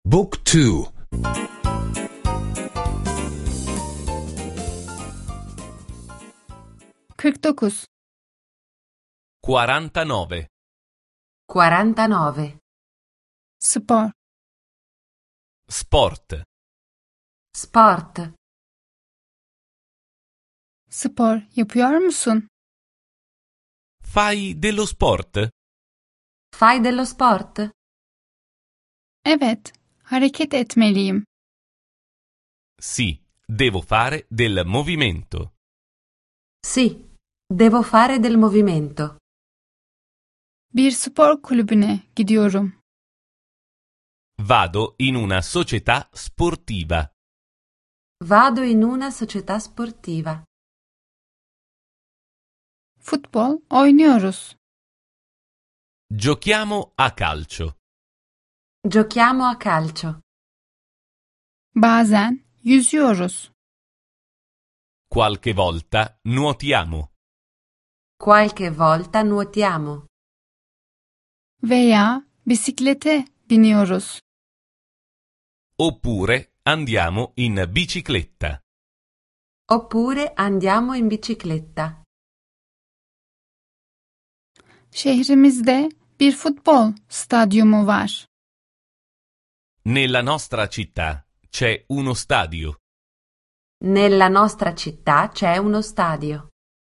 Book 2. 49. 49. 49. Spor. Sport. Sport. Spor yapıyor musun? Fai dello sport? Fai dello sport? Evet, hareket etmeliyim. Sì, devo fare del movimento. Sì, devo fare del movimento. Bir spor kulübüne gidiyorum. Vado in una società sportiva. Vado in una società sportiva. Futbol oynuyoruz. Giochiamo a calcio. Giochiamo a calcio. Bazen yüzüyoruz. Qualche volta nuotiamo. Qualche volta nuotiamo. Veya bisiklete biniyoruz. Oppure andiamo in bicicletta. Oppure andiamo in bicicletta. Şehrimizde bir futbol stadyumu var. Nella nostra città c'è uno stadio. Nella nostra città c'è uno stadio.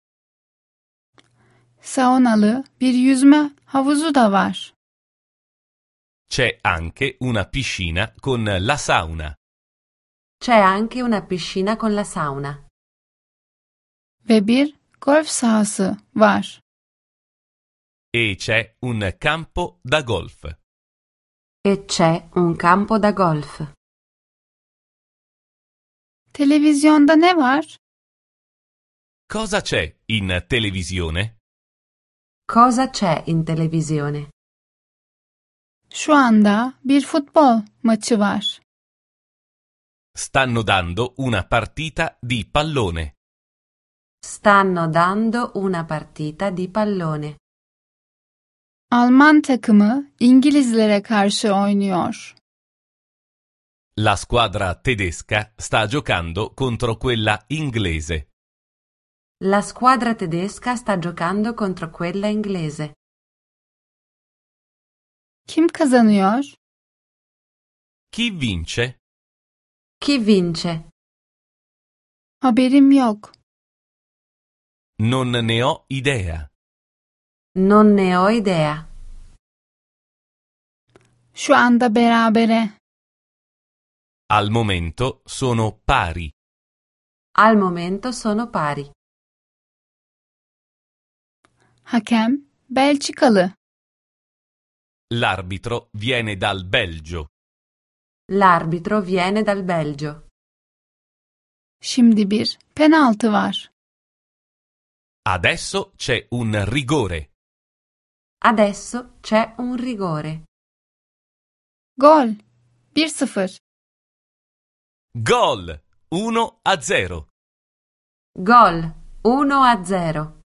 Saunalı bir yüzme havuzu da var. C'è anche una piscina con la sauna. C'è anche una piscina con la sauna. Ve bir golf sahası var. E c'è un campo da golf. E c'è un campo da golf. Televizyonda ne var? Cosa c'è in televisione? Cosa c'è in televisione? Şu anda bir futbol maçı var. Stanno dando una partita di pallone. Stanno dando una partita di pallone. Alman takımı İngilizlere karşı oynuyor. La squadra tedesca sta giocando contro quella inglese. La squadra tedesca sta giocando contro quella inglese. Kim kazanıyor? Chi vince? Chi vince? Haberim yok. Non ne ho idea. Non ne ho idea. Şu anda berabere. Al momento sono pari. Al momento sono pari. Hakem Belçikalı. L'arbitro viene dal Belgio. L'arbitro viene dal Belgio. Şimdi bir penaltı var. Adesso c'è un rigore. Adesso c'è un rigore. Gol 1-0. Gol 1-0. Gol 1-0.